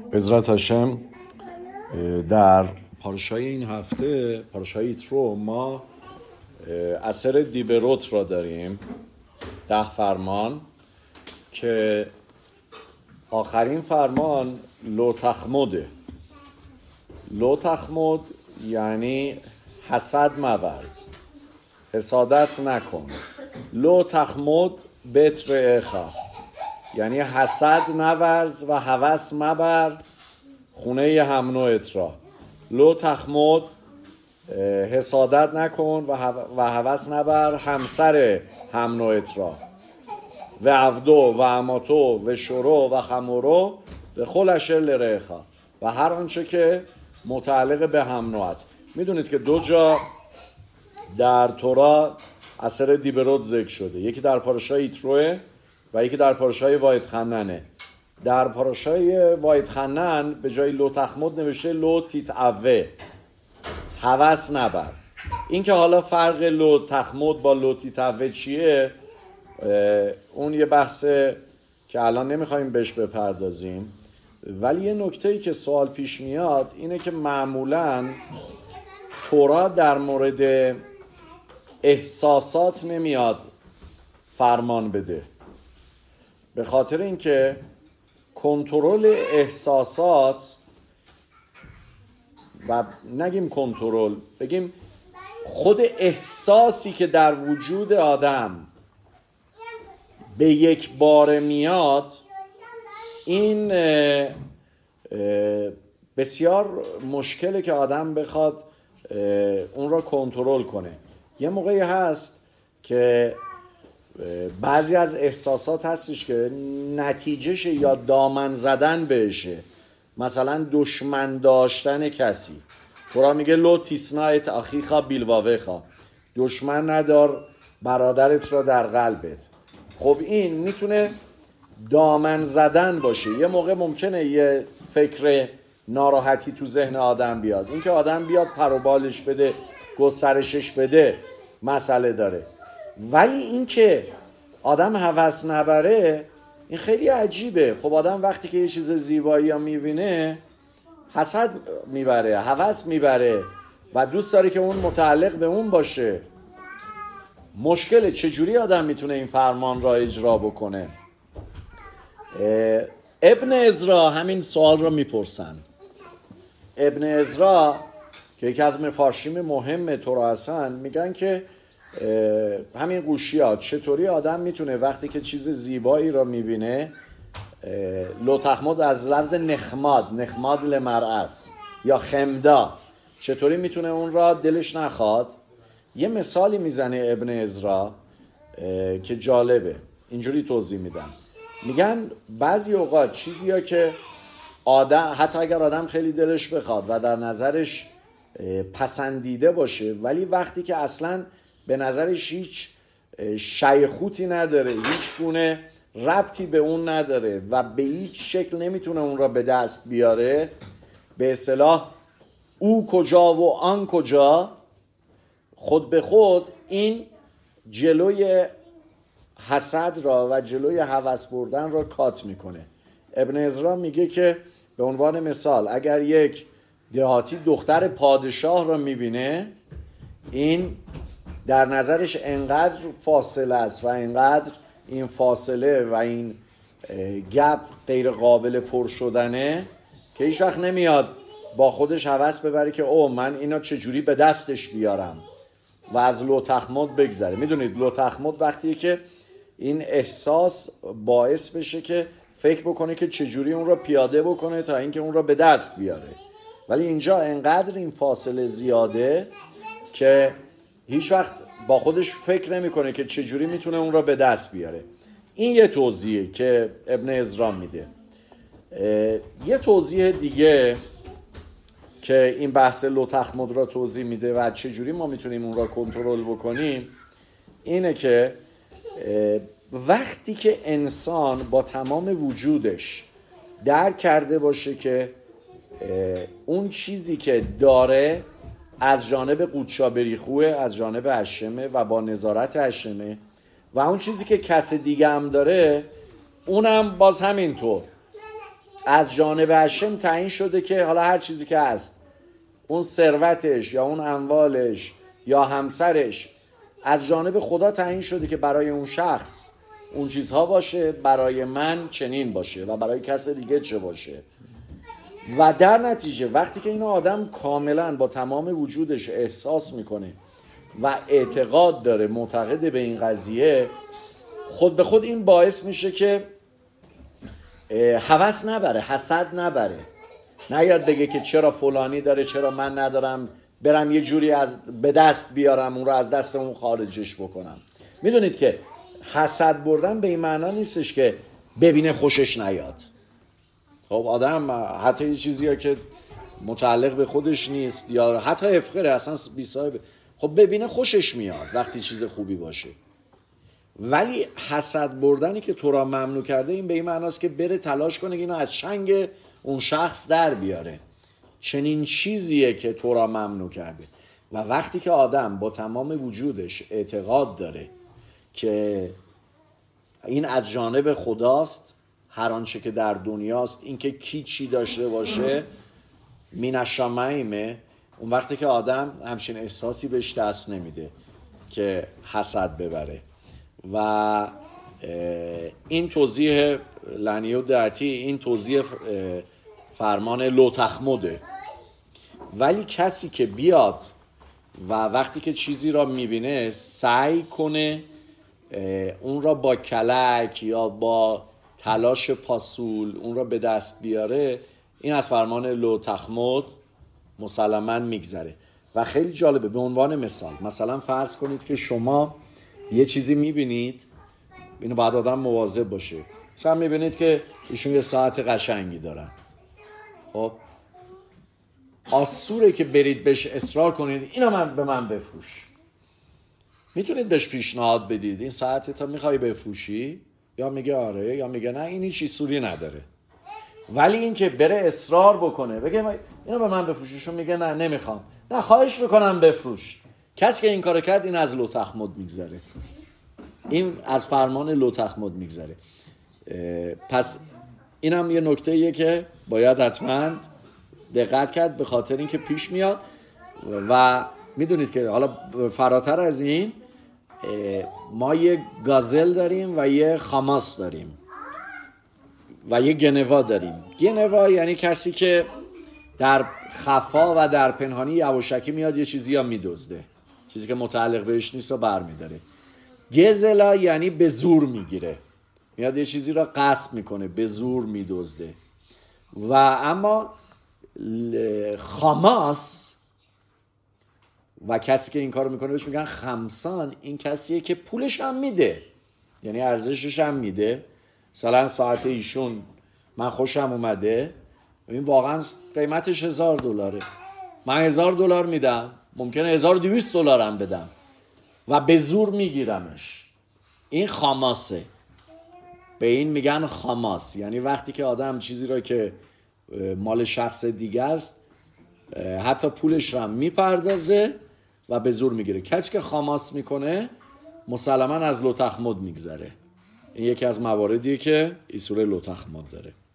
عزت هاشم در پارشای این هفته، پارشای یترو، ما اثر دیبروت را داریم، 10 فرمان که آخرین فرمان لو تخمده. لو تخمد یعنی حسد مورز، حسادت نکن. لو تخمد بتر اخا یعنی حسد نورز و هوس مبر خونه هم نوعت را. لو تخمد حسادت نکن و هوس نبر همسر هم نوعت را. و عبدو و اماتو و شرو و خمورو و خلش لرخا و هر آنچه که متعلق به هم نوعت. میدونید که 2 جا در تورا اثر دیبروت ذکر شده، یکی در پارشای یتروه و یکی در پارشای وایتخننه. در پارشای وایتخنن به جای لو تخمد نوشته لو تیتعوه، هوس نبر. این که حالا فرق لو تخمد با لو تیتعوه چیه، اون یه بحثه که الان نمیخوایم بهش بپردازیم، ولی یه نکته‌ای که سوال پیش میاد اینه که معمولاً تورا در مورد احساسات نمیاد فرمان بده، به خاطر اینکه کنترل احساسات، و نگیم کنترل، بگیم خود احساسی که در وجود آدم به یک بار میاد، این بسیار مشکله که آدم بخواد اون را کنترل کنه. یه موقعی هست که بعضی از احساسات هستش که نتیجهش یا دامن زدن بهشه، مثلا دشمن داشتن کسی. تورا میگه لو تیسنایت اخیخا بیلواوخا، دشمن ندار برادرت را در قلبت. خب این میتونه دامن زدن باشه. یه موقع ممکنه یه فکر ناراحتی تو ذهن آدم بیاد، این که آدم بیاد پر و بالش بده، گسترشش بده، مسئله داره. ولی این که آدم هوس نبره، این خیلی عجیبه. خب آدم وقتی که یه چیز زیبایی ها میبینه حسد میبره، هوس میبره و دوست داره که اون متعلق به اون باشه. مشکله چجوری آدم میتونه این فرمان را اجرا بکنه؟ ابن عزرا همین سوال را میپرسن. ابن عزرا که یکی از مفارشیم مهم تورا هستن، میگن که همین قوشیات چطوری آدم میتونه وقتی که چیز زیبایی را میبینه، لو تخمد از لفظ نخماد لمرأس یا خمدا، چطوری میتونه اون را دلش نخواد. یه مثالی میزنه ابن عزرا که جالبه، اینجوری توضیح میدن. میگن بعضی اوقات چیزی ها که آدم، حتی اگر آدم خیلی دلش بخواد و در نظرش پسندیده باشه، ولی وقتی که اصلا به نظرش هیچ شیخوتی نداره، هیچ گونه ربطی به اون نداره و به هیچ شکل نمیتونه اون را به دست بیاره، به اصطلاح او کجا و آن کجا، خود به خود این جلوی حسد را و جلوی هوس بردن را کات میکنه. ابن عزرا میگه که به عنوان مثال اگر یک دهاتی دختر پادشاه را میبینه، این در نظرش انقدر فاصله است و انقدر این فاصله و این گپ غیر قابل پر شدنه که هیچ وقت نمیاد با خودش هوس ببره که او من اینا چجوری به دستش بیارم و از لو تخمد بگذره. میدونید لو تخمد وقتیه که این احساس باعث بشه که فکر بکنه که چجوری اون را پیاده بکنه تا اینکه اون را به دست بیاره، ولی اینجا انقدر این فاصله زیاده که هیچ وقت با خودش فکر نمیکنه که چجوری میتونه اون را به دست بیاره. این یه توضیحه که ابن عزرا میده. یه توضیح دیگه که این بحث لو تخمد را توضیح میده و چجوری ما میتونیم اون را کنترل بکنیم، اینه که وقتی که انسان با تمام وجودش درک کرده باشه که اون چیزی که داره از جانب قودشا بریخوه، از جانب هشمه و با نظارت هشمه، و اون چیزی که کس دیگه هم داره اونم باز همینطور، از جانب هشم تعیین شده که حالا هر چیزی که هست، اون ثروتش یا اون اموالش یا همسرش، از جانب خدا تعیین شده که برای اون شخص اون چیزها باشه، برای من چنین باشه و برای کس دیگه چه باشه. و در نتیجه وقتی که این آدم کاملا با تمام وجودش احساس میکنه و اعتقاد داره، معتقد به این قضیه، خود به خود این باعث میشه که هوس نبره، حسد نبره، نیاد بگه که چرا فلانی داره چرا من ندارم، برم یه جوری به دست بیارم اون رو از دست اون خارجش بکنم. میدونید که حسد بردن به این معنا نیستش که ببینه خوشش نیاد. خب آدم حتی یه چیزی که متعلق به خودش نیست یا حتی افقره اصلا بی‌صاحب، خب ببینه خوشش میاد وقتی چیز خوبی باشه. ولی حسد بردنی که تو را ممنوع کرده این به این معناست که بره تلاش کنه که اینو از چنگ اون شخص در بیاره. چنین چیزیه که تو را ممنوع کرده. و وقتی که آدم با تمام وجودش اعتقاد داره که این از جانب خداست، هر آنچه که در دنیاست، این که کی چی داشته باشه من الشمائمه، اون وقتی که آدم همچین احساسی بهش دست نمیده که حسد ببره. و این توضیح لعنی و دعتی، این توضیح فرمان لو تخمده. ولی کسی که بیاد و وقتی که چیزی را میبینه سعی کنه اون را با کلک یا با تلاش پاسول اون را به دست بیاره، این از فرمان لو تخمد مسلماً میگذره. و خیلی جالبه. به عنوان مثلا فرض کنید که شما یه چیزی میبینید، اینو باید آدم مواظب باشه. مثلا میبینید که ایشون یه ساعت قشنگی دارن، خب آسوره که برید بهش اصرار کنید اینو به من بفروش. میتونید بهش پیشنهاد بدید این ساعت تا میخوای بفروشی، یا میگه آره یا میگه نه، این هیچ سوری نداره. ولی این که بره اصرار بکنه بگه اینو به من بفروشیشون میگه نه نمیخوام، نه خواهش میکنم بفروش، کسی که این کارو کرد این از لو تخمد میگذره، این از فرمان لو تخمد میگذره. پس اینم یه نکته‌ایه که باید حتما دقت کرد، به خاطر اینکه پیش میاد. و میدونید که حالا فراتر از این ما یه گازل داریم و یه خاماس داریم و یه گنوا داریم. گنوا یعنی کسی که در خفا و در پنهانی یواشکی میاد یه چیزی ها میدزده، چیزی که متعلق بهش نیست و بر میداره. گزلا یعنی به زور میگیره، میاد یه چیزی را غصب میکنه، به زور میدزده. و اما خاماس و کسی که این کارو میکنه بهش میگن خمسان، این کسیه که پولش هم میده، یعنی ارزشش هم میده. مثلا ساعت ایشون من خوشم اومده، این واقعا قیمتش $1000، من $1000 میدم، ممکنه $1200 هم بدم و به زور میگیرمش. این خاماسه، به این میگن خاماس. یعنی وقتی که آدم چیزی را که مال شخص دیگه است حتی پولش را میپردازه و به زور میگیره. کسی که خاماس میکنه مسلماً از لو تخمد میگذره. این یکی از مواردیه که این سوره لو تخمد داره.